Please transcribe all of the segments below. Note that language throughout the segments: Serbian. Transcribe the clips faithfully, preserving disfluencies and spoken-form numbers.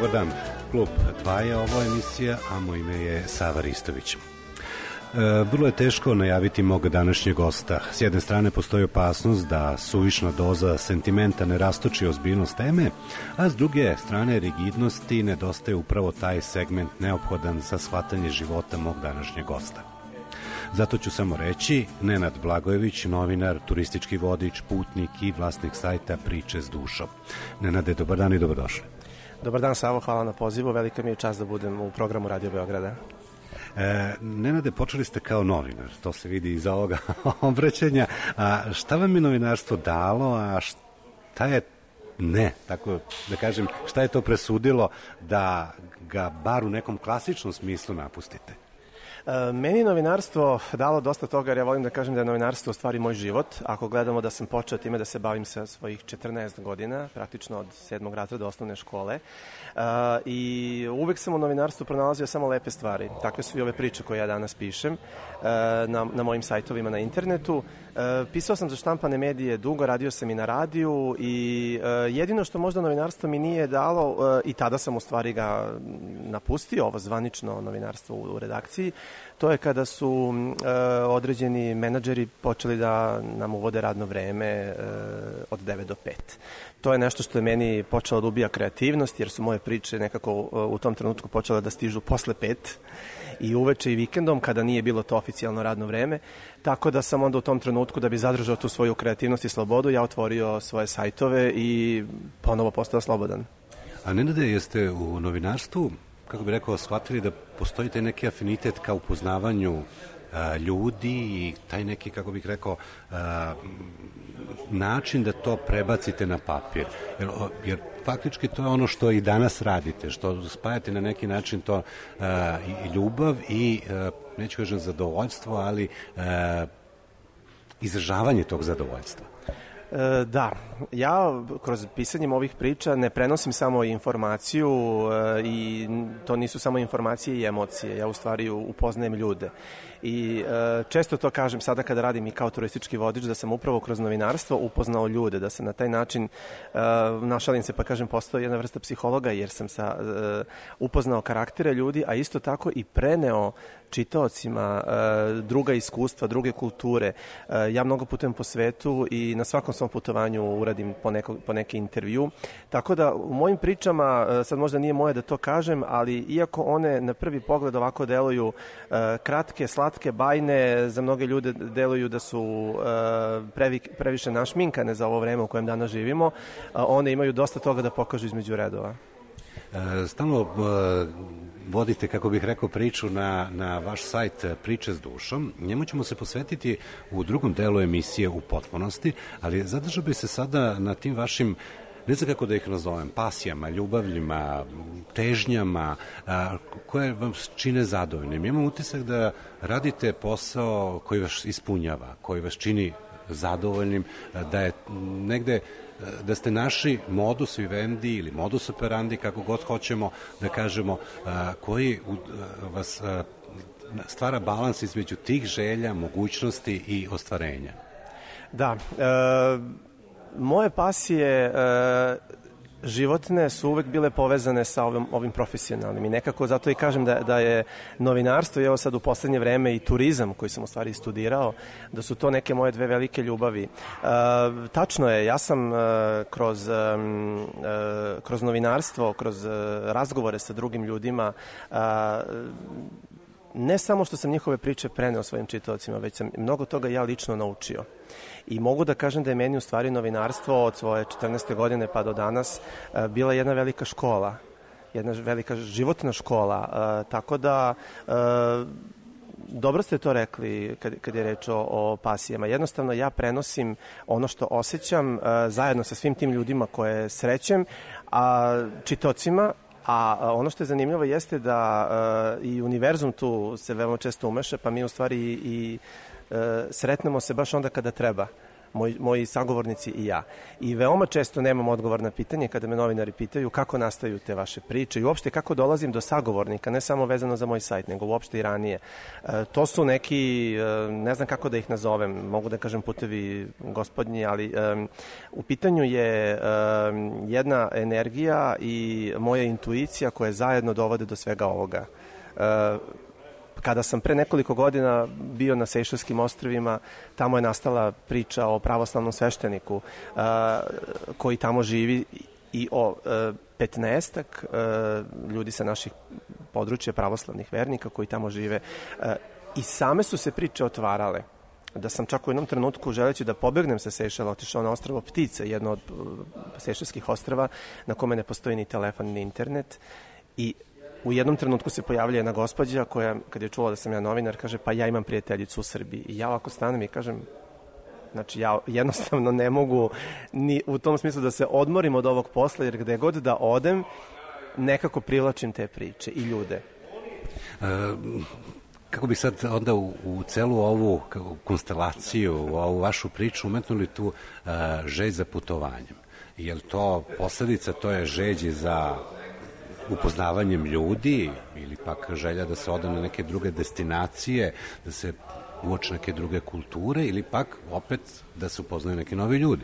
dobar dan. Klub dva je ovo emisija, a moj ime je Sava Ristović. E, vrlo je teško najaviti mog današnjeg gosta. S jedne strane postoji opasnost da suvišna doza sentimenta ne rastoči ozbiljnost teme, a s druge strane rigidnosti nedostaje upravo taj segment neophodan za shvatanje života mog današnjeg gosta. Zato ću samo reći, Nenad Blagojević, novinar, turistički vodič, putnik i vlasnik sajta Priče s dušom. Nenade, dobar dan i dobrodošli. Dobar dan, Savo, hvala na pozivu. Velika mi je čast da budem u programu Radio Beograda. E, Nenade, počeli ste kao novinar, to se vidi iz ovoga obraćanja. A šta vam je novinarstvo dalo, a šta je ne, tako da kažem, šta je to presudilo da ga bar u nekom klasičnom smislu napustite? Meni novinarstvo dalo dosta toga, jer ja volim da kažem da je novinarstvo u stvari moj život. Ako gledamo da sam počeo time da se bavim sa svojih četrnaest godina, praktično od sedmog razreda osnovne škole, i uvek sam u novinarstvu pronalazio samo lepe stvari. Takve su i ove priče koje ja danas pišem na, na mojim sajtovima na internetu. Pisao sam za štampane medije dugo, radio sam i na radiju i jedino što možda novinarstvo mi nije dalo, i tada sam u stvari ga napustio, ovo zvanično novinarstvo u redakciji, to je kada su e, određeni menadžeri počeli da nam uvode radno vreme e, od devet do pet. To je nešto što je meni počelo da ubija kreativnost, jer su moje priče nekako u tom trenutku počele da stižu posle pet i uveče i vikendom, kada nije bilo to oficijalno radno vreme. Tako da sam onda u tom trenutku, da bi zadržao tu svoju kreativnost i slobodu, ja otvorio svoje sajtove i ponovo postao slobodan. A Nenade, jeste u novinarstvu, kako bih rekao, shvatili da postoji taj neki afinitet ka upoznavanju a, ljudi i taj neki, kako bih rekao, a, način da to prebacite na papir. Jer, jer faktički to je ono što i danas radite, što spajate na neki način to a, i ljubav i, a, neću kažem zadovoljstvo, ali a, izražavanje tog zadovoljstva. E, da, ja kroz pisanjem ovih priča ne prenosim samo informaciju e, i to nisu samo informacije i emocije, ja u stvari upoznajem ljude i e, često to kažem sada kada radim i kao turistički vodič, da sam upravo kroz novinarstvo upoznao ljude, da sam na taj način, e, našalim se pa kažem, postao jedna vrsta psihologa, jer sam sa, e, upoznao karaktere ljudi, a isto tako i preneo čitaocima e, druga iskustva, druge kulture. E, ja mnogo putujem po svetu i na svakom svom putovanju uradim po, neko, po neki intervju. Tako da u mojim pričama, e, sad možda nije moje da to kažem, ali iako one na prvi pogled ovako deluju e, kratke, slatke, bajne, za mnoge ljude deluju da su e, previ, previše našminkane za ovo vreme u kojem danas živimo, a one imaju dosta toga da pokažu između redova. E, stalno e, vodite, kako bih rekao, priču na, na vaš sajt Priče s dušom. Njemu ćemo se posvetiti u drugom delu emisije u potpunosti, ali zadržao bi se sada na tim vašim, ne znam kako da ih nazovem, pasijama, ljubavljima, težnjama, a, koje vam čine zadovoljnim. Imam utisak da radite posao koji vas ispunjava, koji vas čini zadovoljnim, da je negde, da ste našli modus vivendi ili modus operandi, kako god hoćemo da kažemo, koji vas stvara balans između tih želja, mogućnosti i ostvarenja. Da, e, moje pasije e, životne su uvek bile povezane sa ovim, ovim profesionalnim i nekako zato i kažem da, da je novinarstvo i evo sad u poslednje vreme i turizam koji sam u stvari studirao, da su to neke moje dve velike ljubavi. E, tačno je, ja sam e, kroz, e, kroz novinarstvo, kroz razgovore sa drugim ljudima, e, ne samo što sam njihove priče preneo svojim čitaocima, već sam mnogo toga ja lično naučio. I mogu da kažem da je meni u stvari novinarstvo od svoje četrnaeste godine pa do danas bila jedna velika škola, jedna velika životna škola, tako da dobro ste to rekli kad, kad je reč o, o pasijama. Jednostavno ja prenosim ono što osjećam zajedno sa svim tim ljudima koje srećem, a čitaocima. A ono što je zanimljivo jeste da uh, i univerzum tu se veoma često umeša, pa mi u stvari i, i uh, sretnemo se baš onda kada treba. Moj, moji sagovornici i ja. I veoma često nemam odgovor na pitanje kada me novinari pitaju kako nastaju te vaše priče i uopšte kako dolazim do sagovornika, ne samo vezano za moj sajt, nego uopšte i ranije. E, to su neki, e, ne znam kako da ih nazovem, mogu da kažem putevi gospodnji, ali e, u pitanju je e, jedna energija i moja intuicija koje zajedno dovode do svega ovoga. E, Kada sam pre nekoliko godina bio na Sejšelskim ostrvima, tamo je nastala priča o pravoslavnom svešteniku uh, koji tamo živi i o uh, petnaestak uh, ljudi sa naših područja pravoslavnih vernika koji tamo žive. Uh, I same su se priče otvarale. Da sam čak u jednom trenutku, želeći da pobegnem sa Sejšela, otišao na ostrvo Ptice, jedno od Sejšelskih ostrva na kome ne postoji ni telefon ni internet, i u jednom trenutku se pojavlja jedna gospođa koja, kad je čula da sam ja novinar, kaže, pa ja imam prijateljicu u Srbiji. I ja ovako stanem i kažem, znači ja jednostavno ne mogu ni u tom smislu da se odmorim od ovog posla, jer gde god da odem, nekako privlačim te priče i ljude. E, kako bi sad onda u, u celu ovu konstelaciju, u ovu vašu priču umetnuli tu e, želj za putovanjem? Je li to posledica, to je žeđi za upoznavanjem ljudi ili pak želja da se ode na neke druge destinacije, da se uoče neke druge kulture ili pak opet da se upoznaju neki novi ljudi?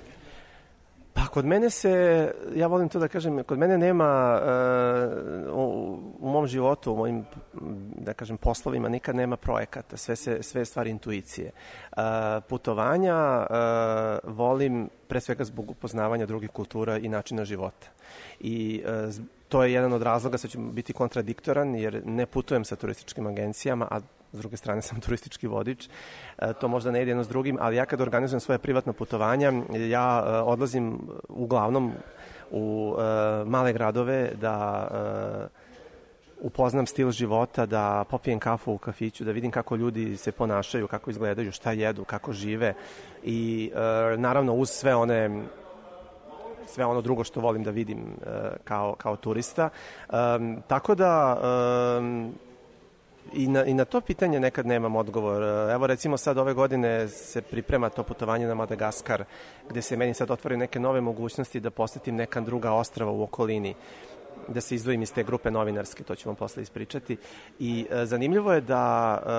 Pa kod mene se, ja volim to da kažem, kod mene nema uh, u, u mom životu, u mojim, da kažem, poslovima nikad nema projekata, sve, se, sve je stvar intuicije. Uh, putovanja uh, volim pre svega zbog upoznavanja drugih kultura i načina života. I uh, to je jedan od razloga, sad ću biti kontradiktoran, jer ne putujem sa turističkim agencijama, a s druge strane sam turistički vodič. E, to možda ne ide jedno s drugim, ali ja kad organizujem svoje privatno putovanja, ja e, odlazim uglavnom u e, male gradove da e, upoznam stil života, da popijem kafu u kafiću, da vidim kako ljudi se ponašaju, kako izgledaju, šta jedu, kako žive i e, naravno uz sve one sve ono drugo što volim da vidim e, kao, kao turista. E, tako da e, i, na, i na to pitanje nekad nemam odgovor. Evo recimo sad ove godine se priprema to putovanje na Madagaskar, gde se meni sad otvaraju neke nove mogućnosti da posetim neka druga ostrava u okolini, da se izdvojim iz te grupe novinarske, to ću vam posle ispričati. I e, zanimljivo je da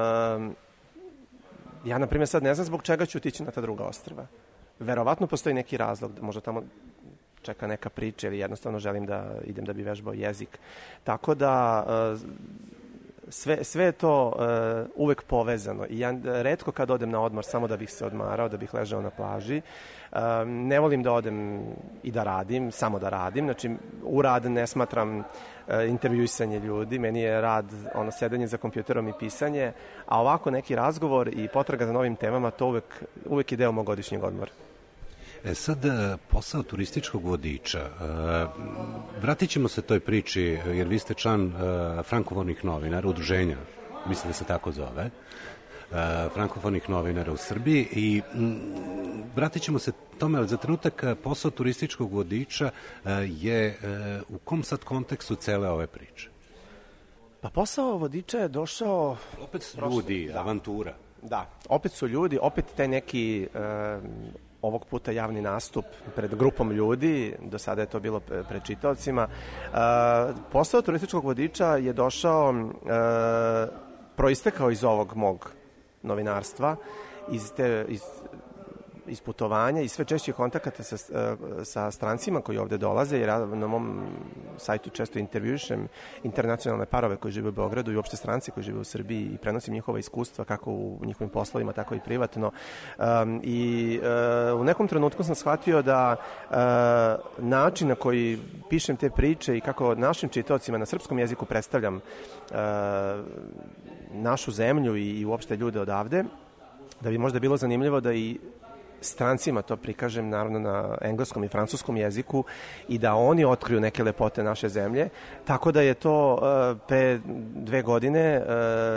e, ja na primjer sad ne znam zbog čega ću otići na ta druga ostrava. Verovatno postoji neki razlog, možda tamo čeka neka priča ili jednostavno želim da idem da bi vežbao jezik. Tako da sve, sve je to uvek povezano i ja retko kad odem na odmor samo da bih se odmarao, da bih ležao na plaži. Ne volim da odem i da radim, samo da radim. Znači, u rad ne smatram intervjuisanje ljudi, meni je rad ono sedanje za kompjuterom i pisanje, a ovako neki razgovor i potraga za novim temama, to uvek, uvek je deo mog godišnjeg odmora. E sad, posao turističkog vodiča, vratit ćemo se toj priči, jer vi ste član frankofonih novinara, udruženja, mislim da se tako zove, frankofonih novinara u Srbiji i vratit ćemo se tome, ali za trenutak posao turističkog vodiča je u kom sad kontekstu cele ove priče? Pa posao vodiča je došao... Opet su ljudi, da. Avantura. Da, opet su ljudi, opet taj neki... E, ovog puta javni nastup pred grupom ljudi, do sada je to bilo pred čitaocima. E, posao turističkog vodiča je došao, e, proistekao iz ovog mog novinarstva, iz, te, iz, iz putovanja i sve češćih kontakata sa, sa strancima koji ovde dolaze, jer ja na mom sajtu često intervjušem internacionalne parove koji žive u Beogradu i uopšte stranci koji žive u Srbiji i prenosim njihova iskustva kako u njihovim poslovima, tako i privatno. Um, I uh, u nekom trenutku sam shvatio da uh, način na koji pišem te priče i kako našim čitaocima na srpskom jeziku predstavljam uh, našu zemlju i, i uopšte ljude odavde, da bi možda bilo zanimljivo da i strancima to prikažem naravno na engleskom i francuskom jeziku i da oni otkriju neke lepote naše zemlje. Tako da je to uh, pre dve godine uh,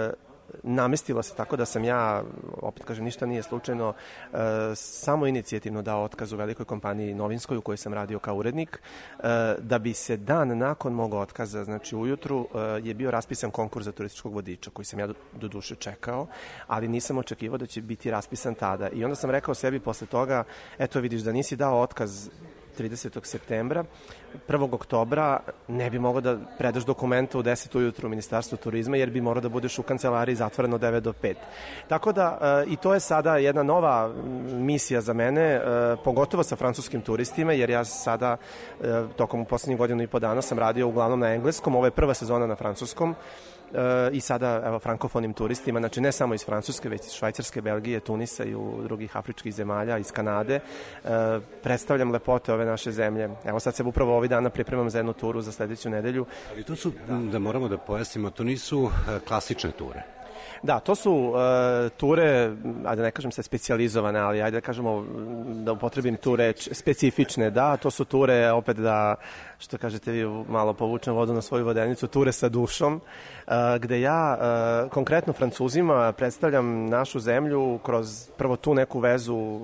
namestilo se tako da sam ja, opet kažem, ništa nije slučajno, e, samo inicijativno dao otkaz u velikoj kompaniji novinskoj u kojoj sam radio kao urednik, e, da bi se dan nakon mog otkaza, znači ujutru, e, je bio raspisan konkurs za turističkog vodiča, koji sam ja do, do duše čekao, ali nisam očekivao da će biti raspisan tada. I onda sam rekao sebi posle toga, eto vidiš da nisi dao otkaz tridesetog septembra, prvog oktobra ne bi mogao da predaš dokumenta u deset ujutru u Ministarstvu turizma, jer bi morao da budeš u kancelariji zatvoreno od devet do pet. Tako da, i to je sada jedna nova misija za mene, pogotovo sa francuskim turistima, jer ja sada, tokom poslednjih godinu i po dana sam radio uglavnom na engleskom, ovo je prva sezona na francuskom, i sada, evo, frankofonim turistima, znači ne samo iz Francuske, već iz Švajcarske, Belgije, Tunisa i u drugih afričkih zemalja, iz Kanade. E, predstavljam lepote ove naše zemlje. Evo sad se upravo ovih dana pripremam za jednu turu za sledeću nedelju. Ali to su, da, da moramo da pojasnimo, to nisu klasične ture. Da, to su uh, ture, a da ne kažem se specijalizovane, ali ajde da kažemo, da upotrebim tu reč, specifične, da, to su ture, opet da, što kažete vi, malo povučem vodu na svoju vodenicu, ture sa dušom, uh, gde ja uh, konkretno Francuzima predstavljam našu zemlju kroz prvo tu neku vezu uh,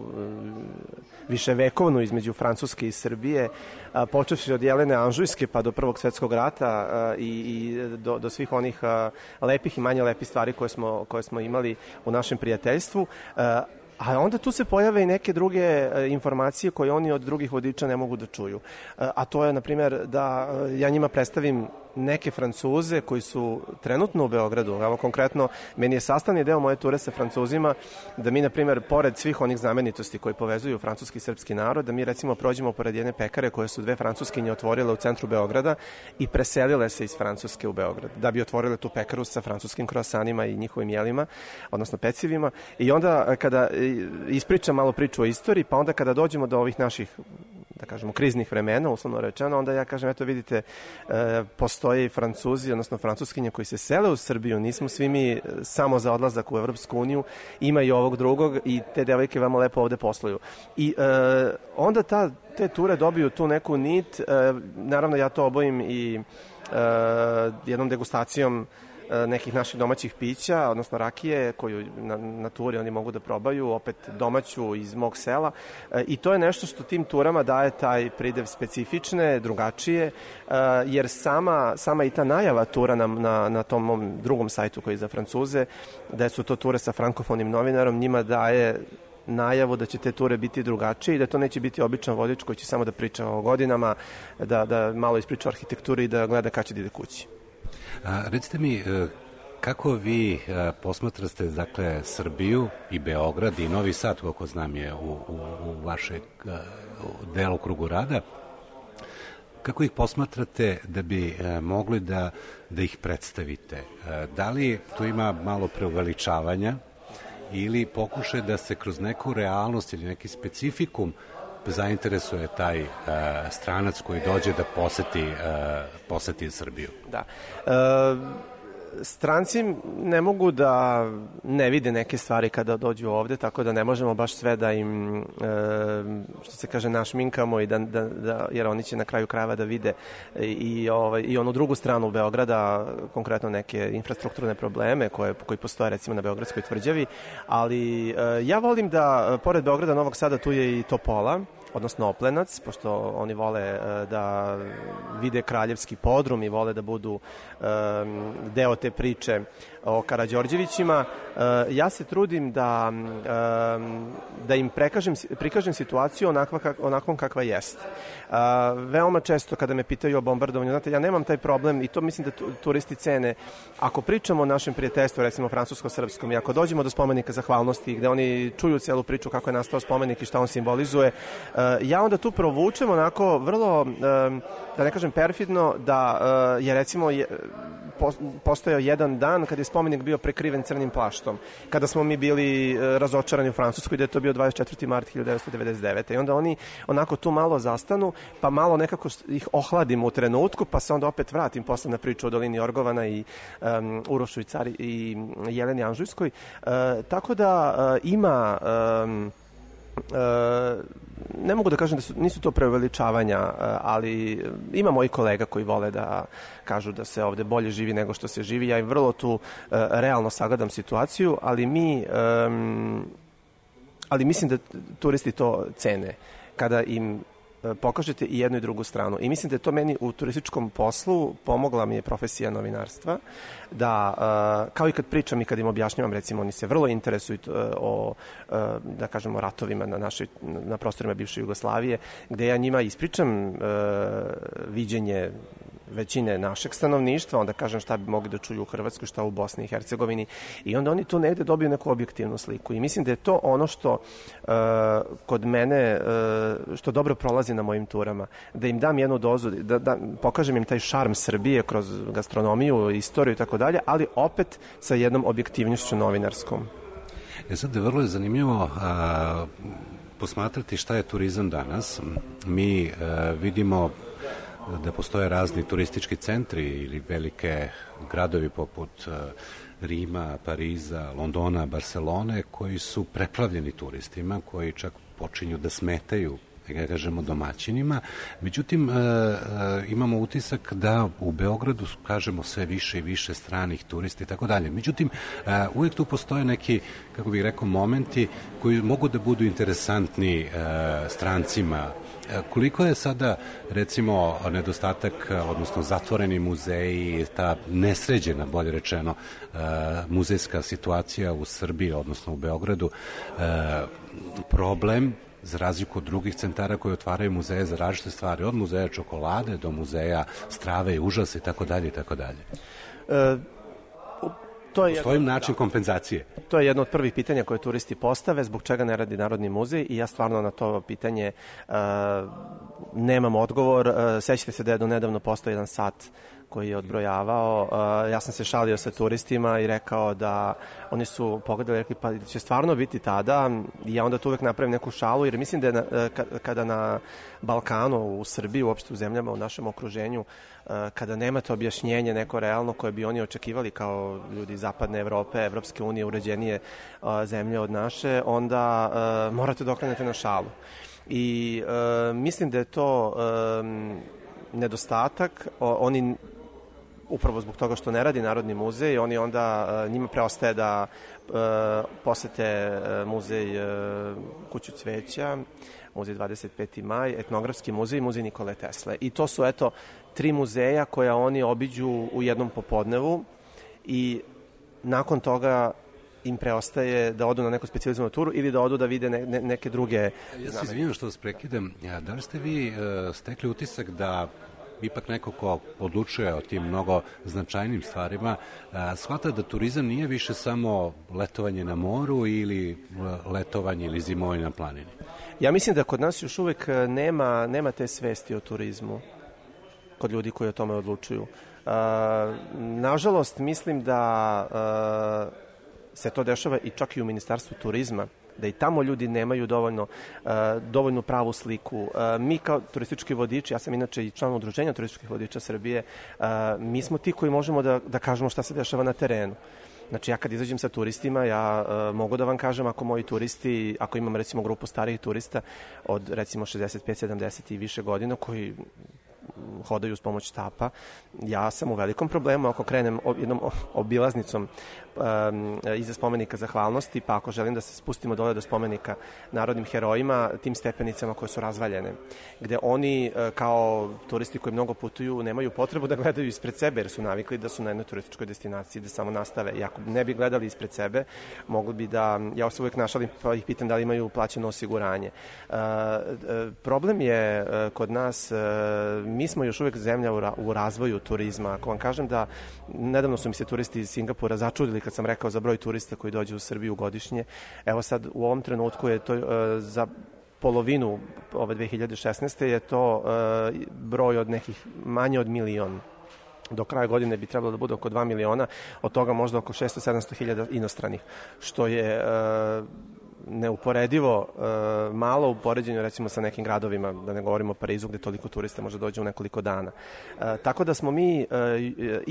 viševekovnu između Francuske i Srbije, uh, počevši od Jelene Anžujske pa do Prvog svetskog rata uh, i, i do, do svih onih uh, lepih i manje lepih stvari koje smo koje smo imali u našem prijateljstvu, a onda tu se pojave i neke druge informacije koje oni od drugih vodiča ne mogu da čuju. A to je, na primjer, da ja njima predstavim neke Francuze koji su trenutno u Beogradu. Evo, konkretno, meni je sastavni deo moje ture sa Francuzima da mi, na primjer, pored svih onih znamenitosti koji povezuju francuski i srpski narod, da mi, recimo, prođemo pored jedne pekare koje su dve francuskinje otvorile u centru Beograda i preselile se iz Francuske u Beograd, da bi otvorile tu pekaru sa francuskim kroasanima i njihovim jelima, odnosno pecivima. I onda, kada ispričam malo priču o istoriji, pa onda kada dođemo do ovih naših, da kažemo, kriznih vremena, uslovno rečeno, onda ja kažem, eto vidite, e, postoje i Francuzi, odnosno francuskinje koji se sele u Srbiju, nismo svi mi samo za odlazak u Evropsku uniju, ima i ovog drugog i te devojke vama lepo ovde posluju. I e, onda ta, te ture dobiju tu neku nit, e, naravno ja to obojim i e, jednom degustacijom nekih naših domaćih pića, odnosno rakije koju na, na turi oni mogu da probaju, opet domaću iz mog sela, e, i to je nešto što tim turama daje taj pridev specifične, drugačije, e, jer sama, sama i ta najava tura na, na, na tom mom drugom sajtu koji je za Francuze, da su to ture sa frankofonim novinarom, njima daje najavu da će te ture biti drugačije i da to neće biti običan vodič koji će samo da priča o godinama, da, da malo ispriča o arhitekturi i da gleda kad će da ide kući. A, recite mi, kako vi a, posmatrate, dakle, Srbiju i Beograd i Novi Sad, kako znam je u, u, u vašeg delokrugu rada, kako ih posmatrate da bi a, mogli da, da ih predstavite? A, da li tu ima malo preuveličavanja ili pokušaj da se kroz neku realnost ili neki specifikum zainteresuje taj uh, stranac koji dođe da poseti, uh, poseti Srbiju? Da. E, stranci ne mogu da ne vide neke stvari kada dođu ovde, tako da ne možemo baš sve da im, e, što se kaže, našminkamo, i da, da, da, jer oni će na kraju krajeva da vide i, ovaj, i onu drugu stranu Beograda, konkretno neke infrastrukturne probleme koje, koji postoje recimo na Beogradskoj tvrđavi, ali e, ja volim da, pored Beograda, Novog Sada, tu je i Topola, odnosno Oplenac, pošto oni vole uh, da vide kraljevski podrum i vole da budu um, deo te priče o Karađorđevićima. Uh, ja se trudim da, um, da im prekažem, prikažem situaciju onakva, kak, onakvom kakva jest. Uh, veoma često kada me pitaju o bombardovanju, znate, ja nemam taj problem i to mislim da tu, turisti cene. Ako pričamo o našem prijateljstvu, recimo francusko-srpskom, i ako dođemo do spomenika zahvalnosti, gde oni čuju celu priču kako je nastao spomenik i šta on simbolizuje, uh, ja onda tu provučem onako vrlo, um, da ne kažem perfidno, da uh, je recimo je, postojao jedan dan kada je spomenik bio prekriven crnim plaštom, kada smo mi bili razočarani u Francuskoj, da je to bio dvadeset četvrti mart hiljadu devetsto devedeset devete. I onda oni onako tu malo zastanu, pa malo nekako ih ohladim u trenutku, pa se onda opet vratim posle na priču o dolini Orgovana i um, Urošu i Cari i Jeleni Anžujskoj. Uh, tako da uh, ima... Um, ne mogu da kažem da su, nisu to preuveličavanja, ali ima mojih kolega koji vole da kažu da se ovde bolje živi nego što se živi. Ja im vrlo tu realno sagledam situaciju, ali mi ali mislim da turisti to cene kada im pokažete i jednu i drugu stranu. I mislim da je to meni u turističkom poslu pomogla mi je profesija novinarstva, da kao i kad pričam i kad im objašnjavam, recimo oni se vrlo interesuju o, da kažemo, ratovima na, našoj, na prostorima bivše Jugoslavije, gde ja njima ispričam viđenje većine našeg stanovništva, onda kažem šta bi mogli da čuju u Hrvatskoj, šta u Bosni i Hercegovini, i onda oni tu negde dobiju neku objektivnu sliku. I mislim da je to ono što uh, kod mene, uh, što dobro prolazi na mojim turama, da im dam jednu dozu, da, da pokažem im taj šarm Srbije kroz gastronomiju, istoriju i tako dalje, ali opet sa jednom objektivnošću novinarskom. E sad, vrlo je zanimljivo a, posmatrati šta je turizam danas. Mi a, vidimo da postoje razni turistički centri ili velike gradovi poput Rima, Pariza, Londona, Barcelone, koji su preplavljeni turistima, koji čak počinju da smetaju, da kažemo, domaćinima. Međutim, imamo utisak da u Beogradu, kažemo, sve više i više stranih turista i tako dalje. Međutim, uvijek tu postoje neki, kako bih rekao, momenti koji mogu da budu interesantni strancima. Koliko je sada, recimo, nedostatak, odnosno zatvoreni muzeji, ta nesređena, bolje rečeno, muzejska situacija u Srbiji, odnosno u Beogradu, problem za razliku od drugih centara koji otvaraju muzeje za različite stvari, od muzeja čokolade do muzeja strave i užasa i tako dalje i tako dalje. Postoji način kompenzacije. To je jedno od prvih pitanja koje turisti postave, zbog čega ne radi Narodni muzej, i ja stvarno na to pitanje uh, nemam odgovor. Uh, sećate se da je do nedavno postao jedan sat koji je odbrojavao. Uh, ja sam se šalio sa turistima i rekao da oni su pogledali i rekli pa će stvarno biti tada, i ja onda tu uvek napravim neku šalu, jer mislim da je na, kada na Balkanu, u Srbiji, uopšte u zemljama u našem okruženju, kada nemate objašnjenje neko realno koje bi oni očekivali kao ljudi iz zapadne Evrope, Evropske unije, uređenije zemlje od naše, onda uh, morate da okrenete na šalu. I uh, mislim da je to um, nedostatak. O, oni upravo zbog toga što ne radi Narodni muzej, oni onda, uh, njima preostaje da uh, posete uh, muzej uh, Kuću cveća, muzej dvadeset peti maj, etnografski muzej i muzej Nikole Tesle. I to su, eto, tri muzeja koja oni obiđu u jednom popodnevu, i nakon toga im preostaje da odu na neku specijalizovanu turu ili da odu da vide ne, ne, neke druge... Ja se izvinjam što vas prekidam. Da li ste vi uh, stekli utisak da ipak neko ko odlučuje o tim mnogo značajnim stvarima, a, shvata da turizam nije više samo letovanje na moru ili letovanje ili zimovanje na planini? Ja mislim da kod nas još uvek nema, nema te svesti o turizmu kod ljudi koji o tome odlučuju. Uh, nažalost, mislim da uh, se to dešava i čak i u Ministarstvu turizma, da i tamo ljudi nemaju dovoljno, uh, dovoljnu pravu sliku. Uh, mi kao turistički vodiči, ja sam inače i član udruženja turističkih vodiča Srbije, uh, mi smo ti koji možemo da, da kažemo šta se dešava na terenu. Znači, ja kad izađem sa turistima, ja uh, mogu da vam kažem ako moji turisti, ako imam recimo grupu starijih turista od recimo šezdeset pet sedamdeset i više godina koji hodaju s pomoć štapa, ja sam u velikom problemu ako krenem jednom obilaznicom um, iza spomenika zahvalnosti, pa ako želim da se spustimo dole do spomenika narodnim herojima, tim stepenicama koje su razvaljene, gde oni kao turisti koji mnogo putuju nemaju potrebu da gledaju ispred sebe, jer su navikli da su na jednoj turističkoj destinaciji, da samo nastave. I ako ne bi gledali ispred sebe, mogli bi da, ja se uvijek našalim pa ih pitam da li imaju plaćeno osiguranje. Uh, problem je uh, kod nas, uh, mi smo još uvijek zemlja u, ra u razvoju turizma. Ako vam kažem da nedavno su mi se turisti iz Singapura začudili kad sam rekao za broj turista koji dođe u Srbiju godišnje. Evo sad u ovom trenutku je to uh, za polovinu ove dve hiljade šesnaeste je to uh, broj od nekih manje od milion. Do kraja godine bi trebalo da bude oko dva miliona, od toga možda oko šesto sedamsto hiljada inostranih, što je uh, neuporedivo uh, malo u poređenju recimo sa nekim gradovima, da ne govorimo o Parizu gde toliko turista može dođe u nekoliko dana. Uh, tako da smo mi uh, i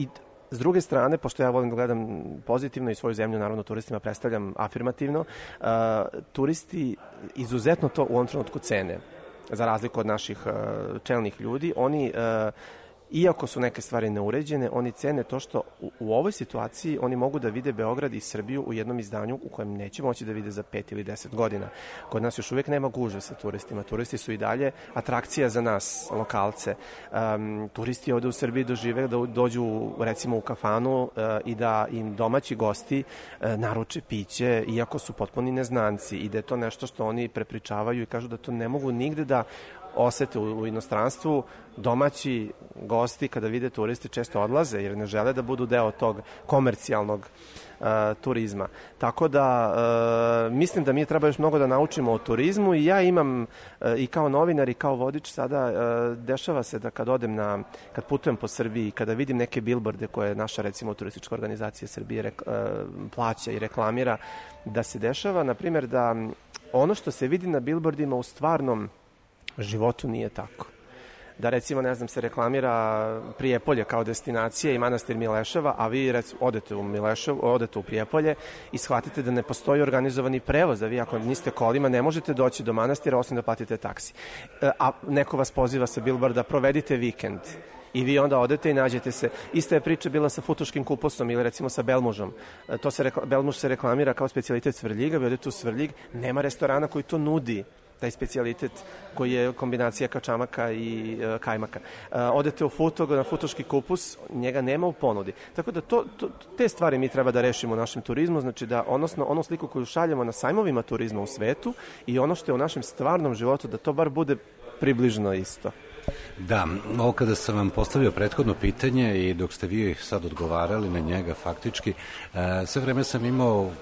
S druge strane, pošto ja volim da gledam pozitivno i svoju zemlju, naravno turistima predstavljam afirmativno, uh, turisti izuzetno to u ovom trenutku cene, za razliku od naših uh, čelnih ljudi. Oni uh, Iako su neke stvari neuređene, oni cene to što u, u ovoj situaciji oni mogu da vide Beograd i Srbiju u jednom izdanju u kojem neće moći da vide za pet ili deset godina. Kod nas još uvijek nema gužve sa turistima. Turisti su i dalje atrakcija za nas, lokalce. Um, turisti ovde u Srbiji dožive da dođu recimo u kafanu uh, i da im domaći gosti uh, naruče piće, iako su potpuni neznanci, i da je to nešto što oni prepričavaju i kažu da to ne mogu nigde da osete u, u inostranstvu. Domaći gosti kada vide turiste često odlaze jer ne žele da budu deo tog komercijalnog uh, turizma. Tako da uh, mislim da mi treba još mnogo da naučimo o turizmu, i ja imam uh, i kao novinar i kao vodič sada uh, dešava se da kad odem na, kad putujem po Srbiji, kada vidim neke bilborde koje naša recimo turistička organizacija Srbije rek, uh, plaća i reklamira, da se dešava na primjer da ono što se vidi na bilbordima u stvarnom životu nije tako. Da recimo, ne znam, se reklamira Prijepolje kao destinacija i manastir Mileševa, a vi recimo, odete u Milešev, odete u Prijepolje i shvatite da ne postoji organizovani prevoz, da vi ako niste kolima ne možete doći do manastira osim da platite taksi. A neko vas poziva sa bilborda, provedite vikend. I vi onda odete i nađete se. Ista je priča bila sa Futoškim kupusom ili recimo sa Belmužom. To se rekla, Belmuž se reklamira kao specijalitet Svrljiga, vi odete u Svrljig, nema restorana koji to nudi, taj specijalitet koji je kombinacija kačamaka i e, kajmaka. E, odete u Futog, na Futoški kupus, njega nema u ponudi. Tako da to, to, te stvari mi treba da rešimo u našem turizmu, znači da odnosno onu sliku koju šaljemo na sajmovima turizma u svetu i ono što je u našem stvarnom životu, da to bar bude približno isto. Da, ovo kada sam vam postavio prethodno pitanje i dok ste vi sad odgovarali na njega faktički, e, sve vreme sam imao m,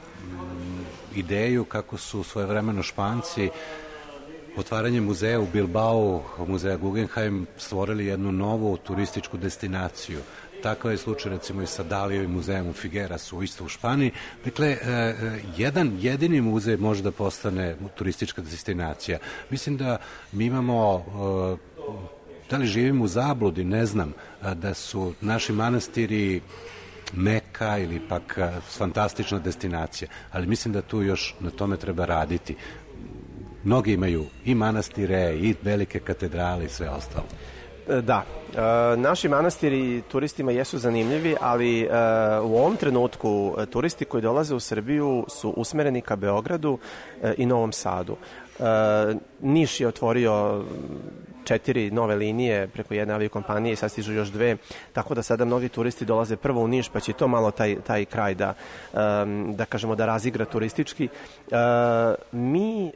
ideju kako su svojevremeno Španci otvaranje muzeja u Bilbao, muzeja Guggenheim, stvorili jednu novu turističku destinaciju. Takav je slučaj recimo i sa Dalijevim muzejom u Figuerasu, isto u Španiji. Dakle, jedan jedini muzej može da postane turistička destinacija. Mislim da mi imamo, da li živimo u zabludi, ne znam, da su naši manastiri Meka ili pak fantastična destinacija, ali mislim da tu još na tome treba raditi. Mnogi imaju i manastire, i velike katedrale i sve ostalo. Da, e, naši manastiri turistima jesu zanimljivi, ali e, u ovom trenutku turisti koji dolaze u Srbiju su usmereni ka Beogradu e, i Novom Sadu. E, Niš je otvorio četiri nove linije preko jedne aviokompanije i sad stižu još dve, tako da sada mnogi turisti dolaze prvo u Niš, pa će to malo taj, taj kraj da, da kažemo da razigra turistički. Mi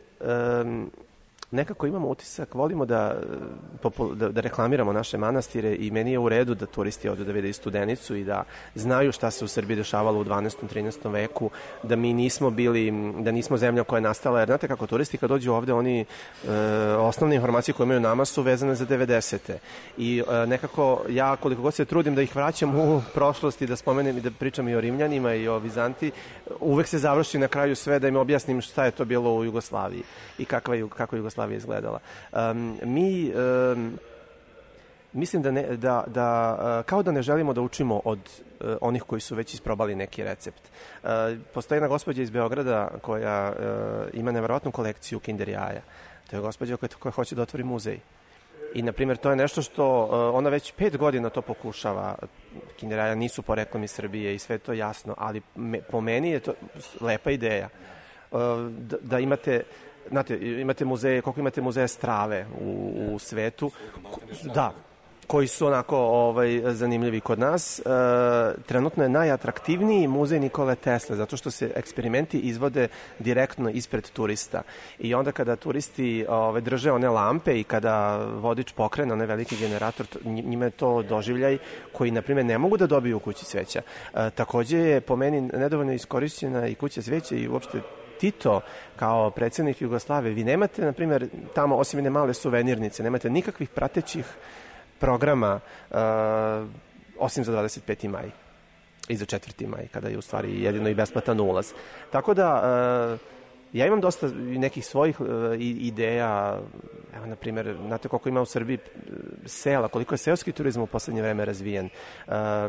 nekako imamo utisak, volimo da, da, da reklamiramo naše manastire i meni je u redu da turisti ovde da vide i Studenicu i da znaju šta se u Srbiji dešavalo u dvanaestom. trinaestom veku, da mi nismo bili, da nismo zemlja koja je nastala, jer znate kako turisti kad dođu ovde, oni e, osnovne informacije koje imaju nama su vezane za devedesete. I e, nekako ja koliko god se trudim da ih vraćam u prošlost i da spomenem i da pričam i o Rimljanima i o Vizantiji, uvek se završi na kraju sve da im objasnim šta je to bilo u Jugoslaviji i kakva je, kako je Jugoslavija izgledala. Um, mi um, mislim da, ne, da, da kao da ne želimo da učimo od uh, onih koji su već isprobali neki recept. Uh, postoji jedna gospođa iz Beograda koja uh, ima neverovatnu kolekciju kinder jaja. To je gospođa koja, koja hoće da otvori muzej. I, na primjer, to je nešto što uh, ona već pet godina to pokušava. Kinder jaja nisu poreklom iz Srbije i sve to jasno, ali me, po meni je to lepa ideja. Uh, da, da imate Znate, imate muzeje, koliko imate muzeja strave u, u svetu, da, koji su onako ovaj, zanimljivi kod nas. E, trenutno je najatraktivniji muzej Nikole Tesle, zato što se eksperimenti izvode direktno ispred turista. I onda kada turisti ovaj, drže one lampe i kada vodič pokrene onaj veliki generator, njima je to doživljaj koji, na primjer, ne mogu da dobiju u kući cveća. E, takođe je po meni nedovoljno iskorišćena i kuća cveća i uopšte Tito kao predsjednik Jugoslavije. Vi nemate, na primjer, tamo osim jedne male suvenirnice, nemate nikakvih pratećih programa uh, osim za dvadeset peti maj i za četvrti maj, kada je u stvari jedino i besplatan ulaz. Tako da uh, ja imam dosta nekih svojih uh, ideja. Evo, na primjer, znate koliko ima u Srbiji sela, koliko je seoski turizam u poslednje vreme razvijen. Uh,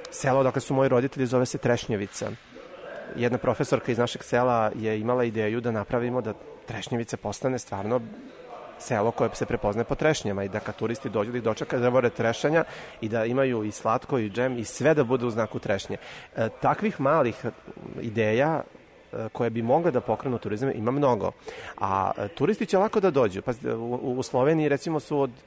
Selo dakle su moji roditelji zove se Trešnjevica. Jedna profesorka iz našeg sela je imala ideju da napravimo da Trešnjevica postane stvarno selo koje se prepoznaje po trešnjama i da kad turisti dođu da ih dočeka da vore trešanja i da imaju i slatko i džem i sve da bude u znaku trešnje. E, takvih malih ideja koje bi mogle da pokrenu turizam ima mnogo. A turisti će lako da dođu. Pa, u, u Sloveniji recimo su od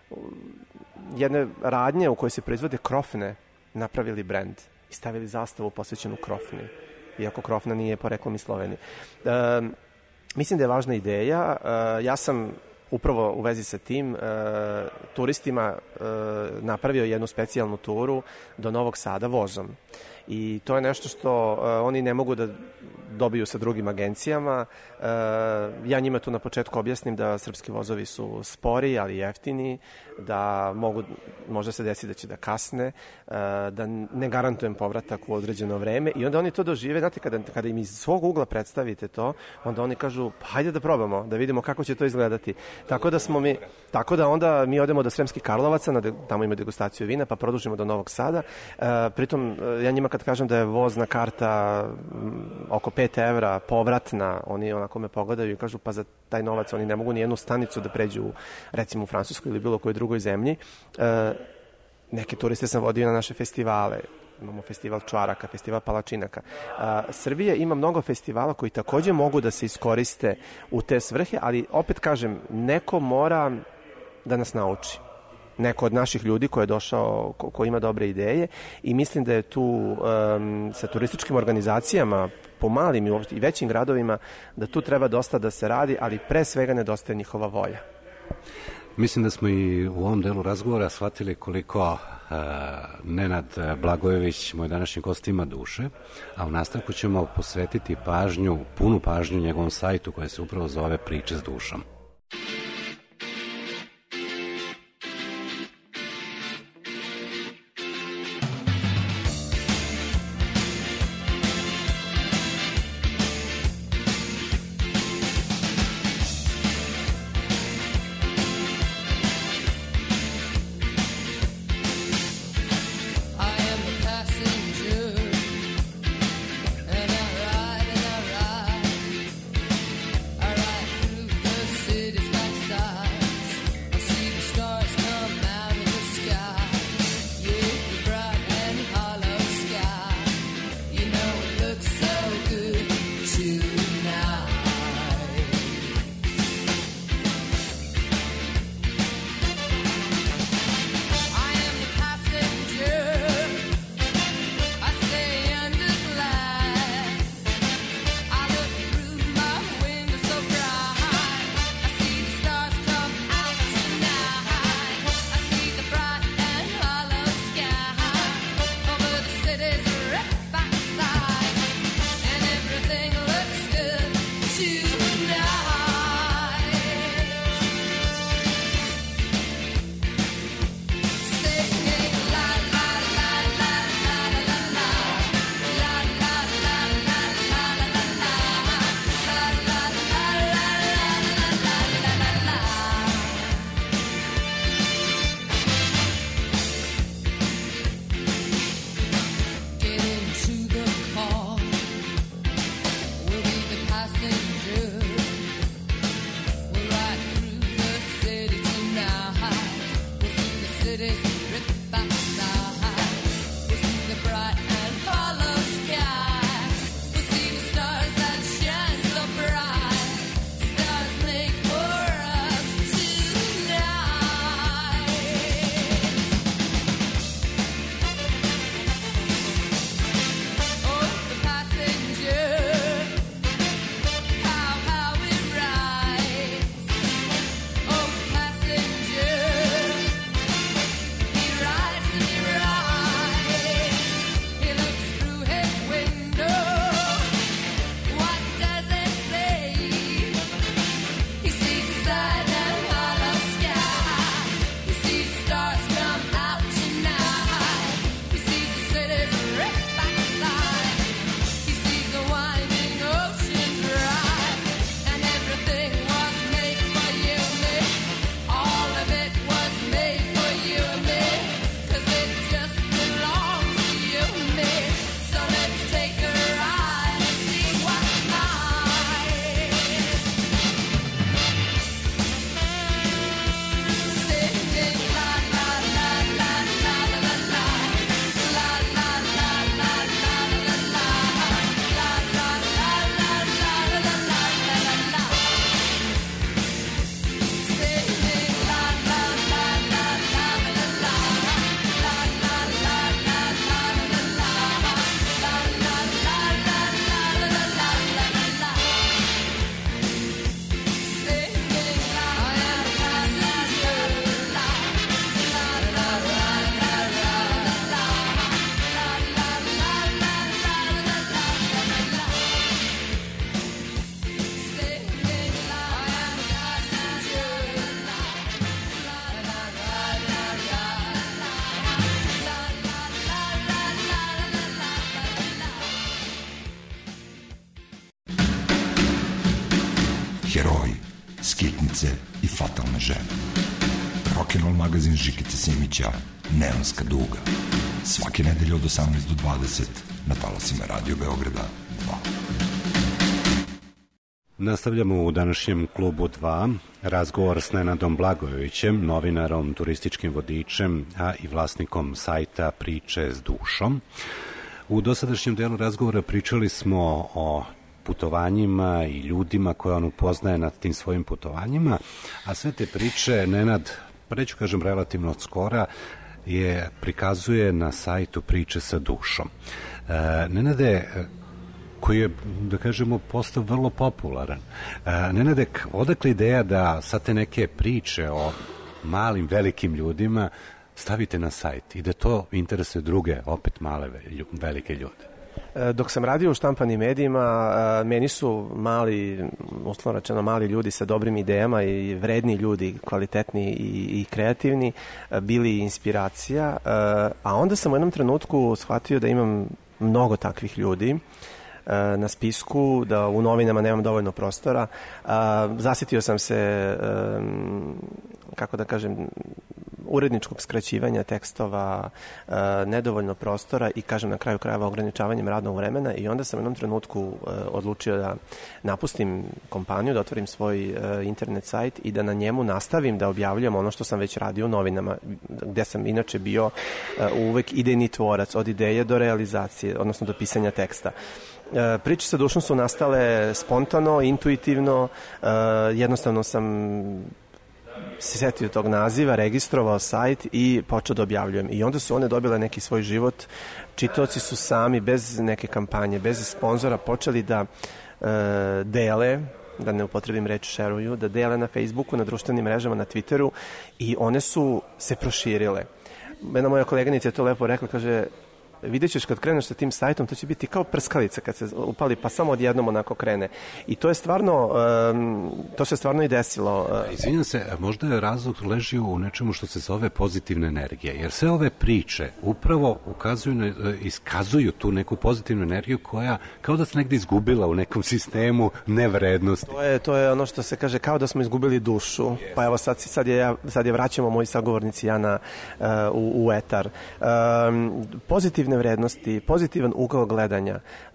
jedne radnje u kojoj se proizvode krofne napravili brend i stavili zastavu posvećenu krofni. Iako krofna nije poreklom iz Slovenije. E, mislim da je važna ideja. E, ja sam upravo u vezi sa tim e, turistima e, napravio jednu specijalnu turu do Novog Sada vozom. I to je nešto što uh, oni ne mogu da dobiju sa drugim agencijama. Uh, ja njima tu na početku objasnim da srpski vozovi su spori, ali jeftini, da mogu, možda se desi da će da kasne, uh, da ne garantujem povratak u određeno vreme i onda oni to dožive. Znate, kada, kada im iz svog ugla predstavite to, onda oni kažu, pa hajde da probamo, da vidimo kako će to izgledati. Tako da smo mi, tako da onda mi odemo do Sremskih Karlovaca, na de, tamo ima degustaciju vina, pa produžimo do Novog Sada. Uh, pritom, uh, ja njima kad kažem da je vozna karta oko pet evra povratna, oni onako me pogledaju i kažu pa za taj novac oni ne mogu ni jednu stanicu da pređu recimo u Francusku ili bilo kojoj drugoj zemlji. E, neke turiste sam vodio na naše festivale. Imamo festival čvaraka, festival palačinaka. A, Srbija ima mnogo festivala koji takođe mogu da se iskoriste u te svrhe, ali opet kažem, neko mora da nas nauči. Neko od naših ljudi ko je došao, ko, ko ima dobre ideje i mislim da je tu um, sa turističkim organizacijama po malim i, i većim gradovima da tu treba dosta da se radi, ali pre svega nedostaje njihova volja. Mislim da smo i u ovom delu razgovora shvatili koliko uh, Nenad Blagojević, moj današnji gost, ima duše, a u nastavku ćemo posvetiti pažnju, punu pažnju njegovom sajtu koja se upravo zove Priče s dušom. See heroji, skitnice i fatalne žene. Rock'n'Roll magazin Žikice Simića, Neonska duga. Svake nedelje od osamnaest do dvadeset na talasima Radio Beograda dva. Nastavljamo u današnjem klubu dva razgovor s Nenadom Blagojevićem, novinarom, turističkim vodičem, a i vlasnikom sajta Priče s dušom. U dosadašnjem delu razgovora pričali smo o putovanjima i ljudima koje on upoznaje nad tim svojim putovanjima, a sve te priče Nenad, pa neću kažem relativno od skora, je prikazuje na sajtu Priče sa dušom. E, Nenade, koji je, da kažemo, postao vrlo popularan. E, Nenade, odakle ideja da sad te neke priče o malim, velikim ljudima stavite na sajt i da to interesuje druge, opet male, velike ljude? Dok sam radio u štampanim medijima, meni su mali, uslovno rečeno mali ljudi sa dobrim idejama i vredni ljudi, kvalitetni i, i kreativni, bili inspiracija, a onda sam u jednom trenutku shvatio da imam mnogo takvih ljudi na spisku, da u novinama nemam dovoljno prostora. Zasjetio sam se, kako da kažem, uredničkog skraćivanja tekstova, nedovoljno prostora i, kažem, na kraju krajeva ograničavanjem radnog vremena, i onda sam u jednom trenutku odlučio da napustim kompaniju, da otvorim svoj internet sajt i da na njemu nastavim da objavljam ono što sam već radio u novinama, gde sam inače bio uvek idejni tvorac, od ideje do realizacije, odnosno do pisanja teksta. Priče sa dušom su nastale spontano, intuitivno, jednostavno sam se setio tog naziva, registrovao sajt i počeo da objavljujem. I onda su one dobile neki svoj život. Čitaoci su sami, bez neke kampanje, bez sponzora, počeli da e, dele, da ne upotrebim reč šeruju, da dele na Facebooku, na društvenim mrežama, na Twitteru, i one su se proširile. Jedna moja koleganica je to lepo rekla, kaže, vidjet ćeš kad kreneš sa tim sajtom, to će biti kao prskalica kad se upali, pa samo odjednom onako krene. I to je stvarno, um, to se stvarno i desilo. Izvinjam se, možda je razlog leži u nečemu što se zove pozitivna energija, jer sve ove priče upravo ukazuju, na, iskazuju tu neku pozitivnu energiju koja kao da se negde izgubila u nekom sistemu nevrednosti. To je, to je ono što se kaže, kao da smo izgubili dušu. Yes. Pa evo sad, sad, je, sad je vraćamo moji sagovornici ja na, uh, u, u etar. Um, pozitivne vrednosti, pozitivan ugao gledanja. E,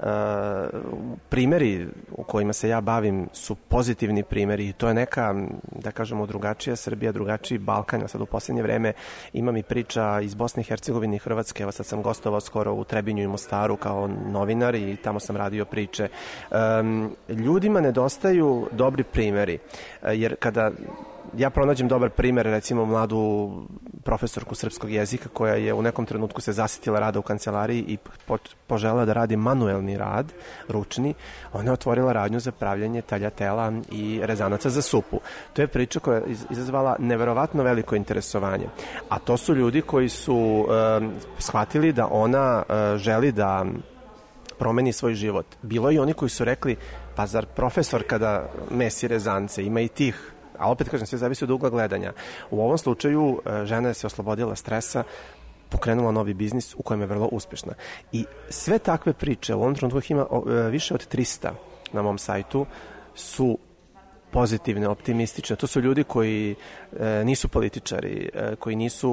primeri u kojima se ja bavim su pozitivni primeri i to je neka, da kažemo, drugačija Srbija, drugačiji Balkan. Sad u posljednje vreme imam i priča iz Bosne i Hercegovine i Hrvatske. Evo sad sam gostovao skoro u Trebinju i Mostaru kao novinar i tamo sam radio priče. E, ljudima nedostaju dobri primeri, jer kada ja pronađem dobar primer, recimo mladu profesorku srpskog jezika koja je u nekom trenutku se zasitila rada u kancelariji i požela da radi manuelni rad, ručni, ona je otvorila radnju za pravljanje taljatela i rezanaca za supu. To je priča koja je izazvala neverovatno veliko interesovanje. A to su ljudi koji su e, shvatili da ona e, želi da promeni svoj život. Bilo i oni koji su rekli, pa zar profesor kada mesi rezance, ima i tih. A opet kažem, sve zavisi od ugla gledanja. U ovom slučaju žena je se oslobodila stresa, pokrenula novi biznis u kojem je vrlo uspešna. I sve takve priče, u ovom trenutku ima više od trista na mom sajtu, su pozitivne, optimistične. To su ljudi koji e, nisu političari, e, koji nisu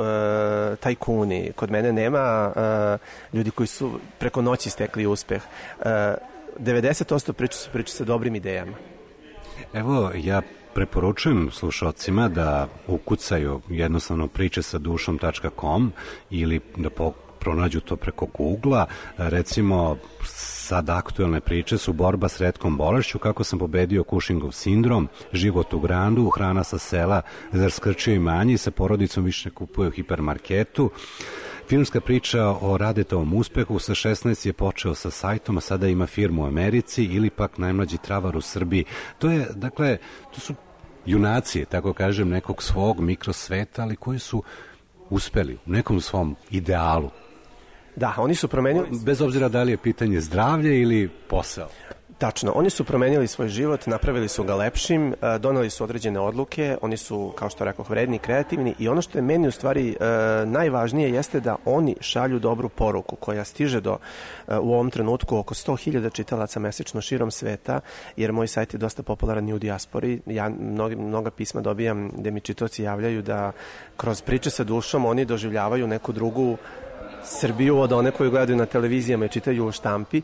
e, tajkuni. Kod mene nema e, ljudi koji su preko noći stekli uspeh. E, devedeset posto priče su priče sa dobrim idejama. Evo, ja preporučujem slušalcima da ukucaju jednostavno priče sa dušom tačka com ili da po, pronađu to preko Google-a. Recimo, sad aktuelne priče su borba s retkom bolešću, kako sam pobedio Cushingov sindrom, život u Grandu, hrana sa sela, zar skrčio imanje, sa porodicom više ne kupuje u hipermarketu. Filmska priča o Radetovom uspehu, sa šesnaest je počeo sa sajtom, a sada ima firmu u Americi, ili pak najmlađi travar u Srbiji. To je, dakle, to su junaci, tako kažem, nekog svog mikrosveta, ali koji su uspeli u nekom svom idealu. Da, oni su promenili... Bez obzira da li je pitanje zdravlja ili posao. Tačno, oni su promenili svoj život, napravili su ga lepšim, doneli su određene odluke, oni su, kao što rekoh, vredni, kreativni i ono što je meni u stvari najvažnije jeste da oni šalju dobru poruku koja stiže do u ovom trenutku oko sto hiljada čitalaca mesečno širom sveta, jer moj sajt je dosta popularan i u dijaspori. Ja mnogi, mnoga pisma dobijam gde mi čitaoci javljaju da kroz priče sa dušom oni doživljavaju neku drugu Srbiju od one koju gledaju na televizijama i čitaju u štampi.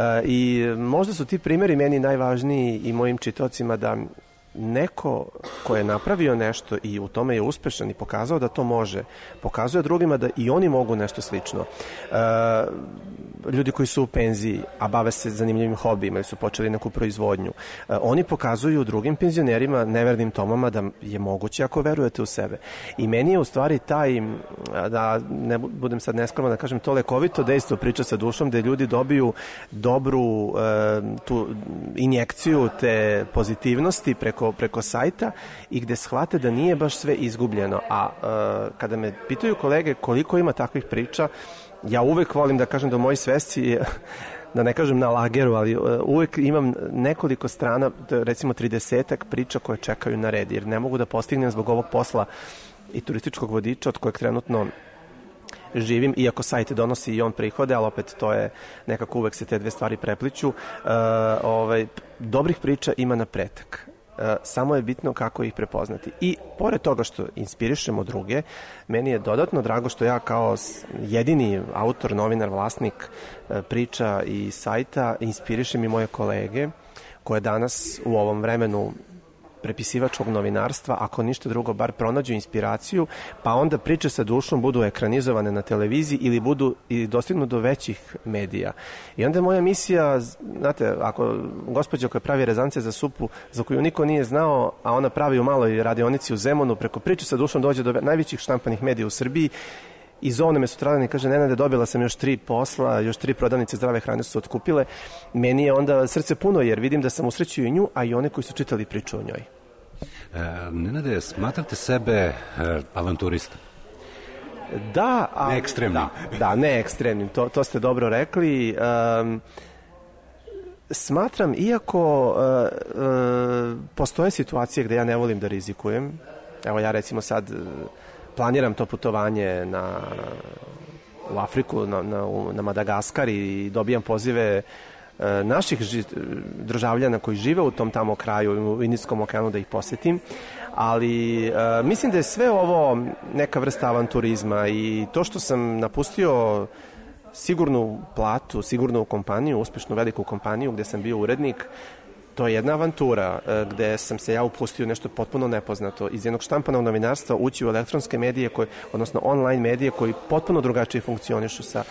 I možda su ti primjeri meni najvažniji i mojim čitaocima da neko ko je napravio nešto i u tome je uspešan i pokazao da to može, pokazuje drugima da i oni mogu nešto slično. E, ljudi koji su u penziji, a bave se zanimljivim hobijima ili su počeli neku proizvodnju, e, oni pokazuju drugim penzionerima, nevernim Tomama, da je moguće ako verujete u sebe. I meni je u stvari taj, da ne budem sad neskroman da kažem, to lekovito dejstvo priča sa dušom, gde ljudi dobiju dobru e, tu injekciju te pozitivnosti preko preko sajta i gde shvate da nije baš sve izgubljeno. A uh, kada me pitaju kolege koliko ima takvih priča, ja uvek volim da kažem da u mojoj svesci, da ne kažem na lageru, ali uh, uvek imam nekoliko strana, recimo tridesetak priča koje čekaju na red, jer ne mogu da postignem zbog ovog posla i turističkog vodiča od kojeg trenutno živim, iako sajt donosi i on prihode, ali opet to je nekako uvek se te dve stvari prepliću. Uh, ovaj, dobrih priča ima na pretek. Samo je bitno kako ih prepoznati. I pored toga što inspirišemo druge, meni je dodatno drago što ja kao jedini autor, novinar, vlasnik priča i sajta inspirišem i moje kolege koje danas u ovom vremenu prepisivačkog novinarstva, ako ništa drugo, bar pronađu inspiraciju, pa onda priče sa dušom budu ekranizovane na televiziji ili budu i dostignu do većih medija. I onda moja misija, znate, ako gospođa koja pravi rezance za supu, za koju niko nije znao, a ona pravi u maloj radionici u Zemunu, preko priče sa dušom dođe do najvećih štampanih medija u Srbiji, i zovne me sutradan i kaže, Nenade, dobila sam još tri posla, još tri prodavnice zdrave hrane su otkupile. Meni je onda srce puno, jer vidim da sam usrećio i nju, a i one koji su čitali priču o njoj. E, Nenade, smatrate sebe e, avanturista? Da. A, ne ekstremnim. Da, da, ne ekstremnim, to, to ste dobro rekli. Um, smatram, iako uh, uh, postoje situacije gde ja ne volim da rizikujem, evo ja recimo sad planiram to putovanje na, u Afriku, na, na, na Madagaskar i dobijam pozive e, naših ži, državljana koji žive u tom tamo kraju, u Indijskom okeanu, da ih posetim. Ali e, mislim da je sve ovo neka vrsta avanturizma i to što sam napustio sigurnu platu, sigurnu kompaniju, uspešnu veliku kompaniju gde sam bio urednik, to je jedna avantura gde sam se ja upustio nešto potpuno nepoznato. Iz jednog štampanog novinarstva ući u elektronske medije, koje, odnosno online medije koji potpuno drugačije funkcionišu sa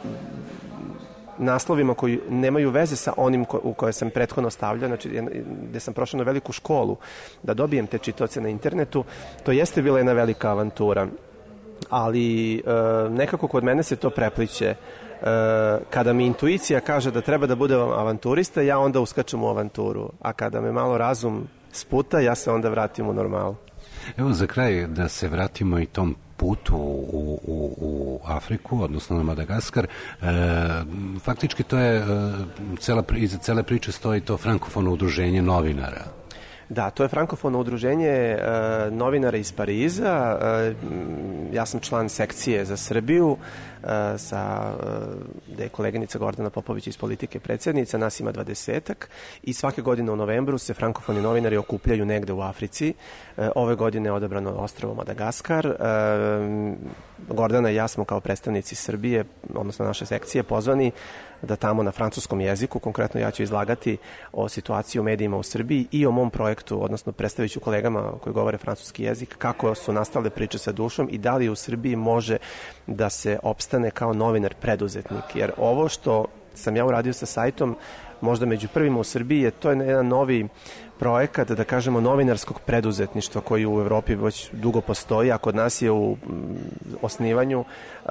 naslovima koji nemaju veze sa onim ko, u koje sam prethodno stavljao, znači gde sam prošao na veliku školu da dobijem te čitaoce na internetu. To jeste bila jedna velika avantura, ali e, nekako kod mene se to prepliće. Kada mi intuicija kaže da treba da budem avanturista, ja onda uskačem u avanturu, a kada me malo razum sputa, ja se onda vratim u normalu. Evo za kraj da se vratimo i tom putu u, u, u Afriku, odnosno na Madagaskar. E, faktički to je, cela, iza cele priče stoji to frankofono udruženje novinara. Da, to je frankofono udruženje e, novinara iz Pariza. E, ja sam član sekcije za Srbiju, e, sa, e, gde je koleginica Gordana Popović iz Politike predsjednica, nas ima dvadesetak i svake godine u novembru se frankofoni novinari okupljaju negde u Africi. E, ove godine je odabrano ostrvo Madagaskar. E, Gordana i ja smo kao predstavnici Srbije, odnosno naše sekcije, pozvani da tamo na francuskom jeziku, konkretno ja ću izlagati o situaciji u medijima u Srbiji i o mom projektu, odnosno predstavit ću kolegama koji govore francuski jezik, kako su nastale priče sa dušom i da li u Srbiji može da se opstane kao novinar preduzetnik. Jer ovo što sam ja uradio sa sajtom, možda među prvima u Srbiji, je to je jedan novi projekat, da kažemo, novinarskog preduzetništva koji u Evropi već dugo postoji, a kod nas je u osnivanju,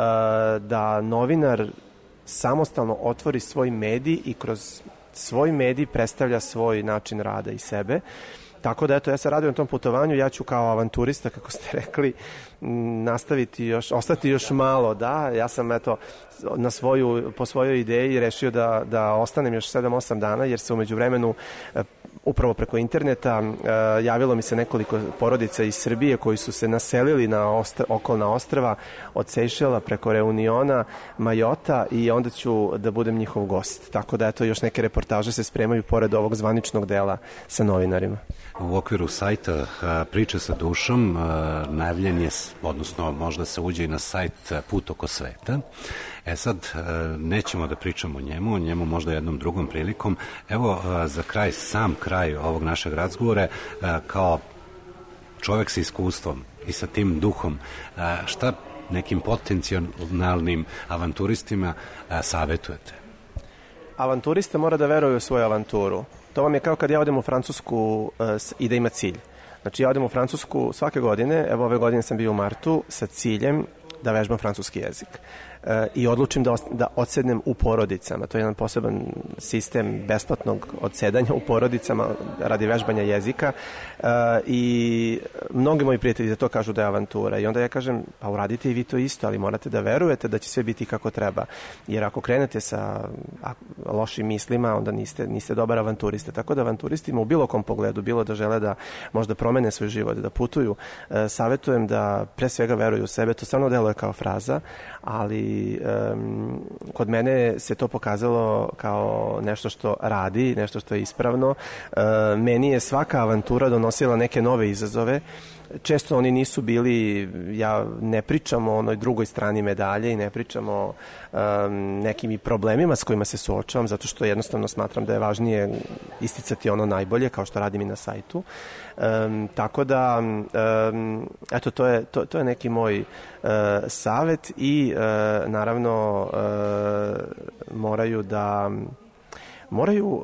da novinar samostalno otvori svoj medij i kroz svoj medij predstavlja svoj način rada i sebe. tako da, eto, ja se radujem tom putovanju, ja ću kao avanturista, kako ste rekli, nastaviti još, ostati još malo, da, ja sam, eto, na svoju, po svojoj ideji rešio da, da ostanem još sedam osam dana, jer se umeđu vremenu upravo preko interneta javilo mi se nekoliko porodica iz Srbije koji su se naselili na ostra, okolna ostrva od Sejšela preko Reuniona, Majota, i onda ću da budem njihov gost. Tako da, eto, još neke reportaže se spremaju pored ovog zvaničnog dela sa novinarima. U okviru sajta Priče sa dušom najavljen je, odnosno možda se uđe i na sajt Put oko sveta. E sad, nećemo da pričamo o njemu, o njemu možda jednom drugom prilikom. Evo, za kraj, sam kraj ovog našeg razgovora, kao čovek sa iskustvom i sa tim duhom, šta nekim potencijalnim avanturistima savetujete? Avanturista mora da veruje u svoju avanturu. To vam je kao kad ja odem u Francusku i da ima cilj. Znači, ja odem u Francusku svake godine, evo ove godine sam bio u martu, sa ciljem da vežbam francuski jezik. E, I odlučim da, da odsednem u porodicama. To je jedan poseban sistem besplatnog odsedanja u porodicama radi vežbanja jezika. E, I mnogi moji prijatelji za to kažu da je avantura. I onda ja kažem, pa uradite i vi to isto, ali morate da verujete da će sve biti kako treba. Jer ako krenete sa lošim mislima, onda niste, niste dobar avanturista. Tako da avanturistima u bilo kom pogledu, bilo da žele da možda promene svoj život, da putuju, e, savetujem da pre svega veruju u sebe. To stvarno deluje kao fraza, ali um, kod mene se to pokazalo kao nešto što radi, nešto što je ispravno. Uh, meni je svaka avantura donosila neke nove izazove. Često oni nisu bili, ja ne pričam o onoj drugoj strani medalje i ne pričam o um, nekim i problemima s kojima se suočavam, zato što jednostavno smatram da je važnije isticati ono najbolje, kao što radim i na sajtu. Um, tako da, um, eto, to je, to, to je neki moj uh, savet i uh, naravno uh, moraju da moraju uh,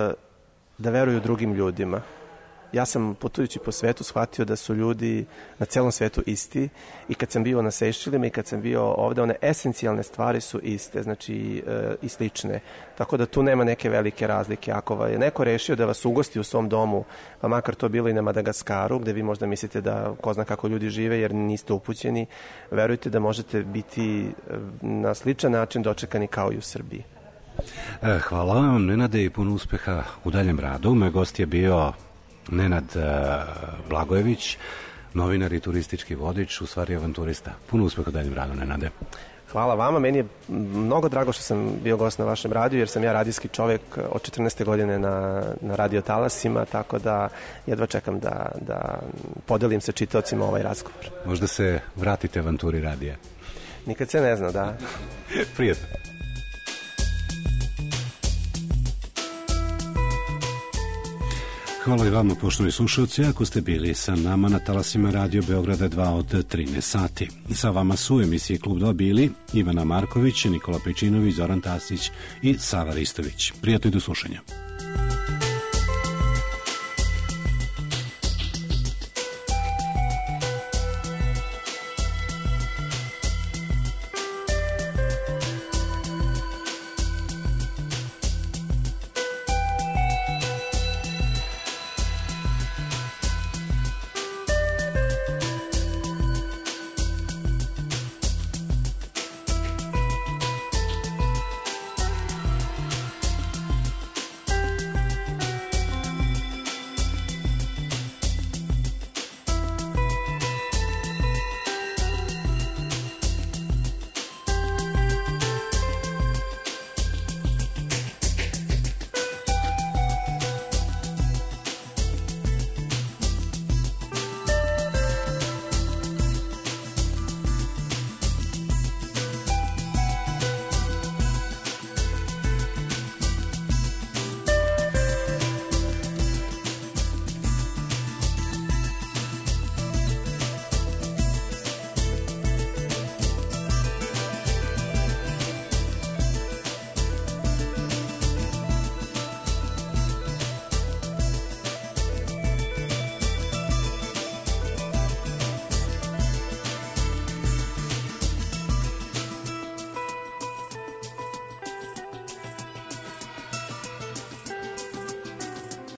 da veruju drugim ljudima. Ja sam putujući po svetu shvatio da su ljudi na celom svetu isti i kad sam bio na Sejšelima i kad sam bio ovde, one esencijalne stvari su iste, znači e, i slične. Tako da tu nema neke velike razlike. Ako je neko rešio da vas ugosti u svom domu, pa makar to bilo i na Madagaskaru, gde vi možda mislite da ko zna kako ljudi žive jer niste upućeni, verujte da možete biti na sličan način dočekani kao i u Srbiji. Hvala vam, Nenade, i puno uspeha u daljem radu. Moj gost je bio Nenad uh, Blagojević, novinar i turistički vodič, u stvari avanturista. Puno uspeha u daljem radu, Nenade. Hvala vama, meni je mnogo drago što sam bio gost na vašem radiju, jer sam ja radijski čovek od četrnaeste godine na, na radio talasima, tako da jedva čekam da, da podelim sa čitaocima ovaj razgovor. Možda se vratite avanturi radija. Nikad se ne zna, da. Prijetno. Hvala i vama, poštovani slušalci, ako ste bili sa nama na talasima Radio Beograda dva od trinaest sati. Sa vama su u emisiji Klub dva bili Ivana Marković, Nikola Pečinović, Zoran Tasić i Sava Ristović. Prijatno i do slušanja.